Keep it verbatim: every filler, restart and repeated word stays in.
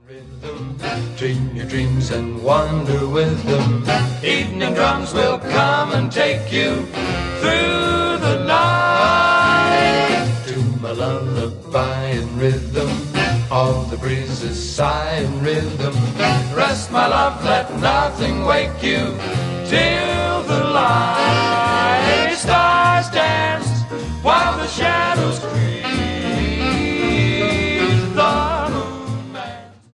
Rhythm, dream your dreams and wander with them. Evening drums will come and take you through the night. To my lullaby in rhythm, all the breezes sigh in rhythm. Rest my love, let nothing wake you till the light.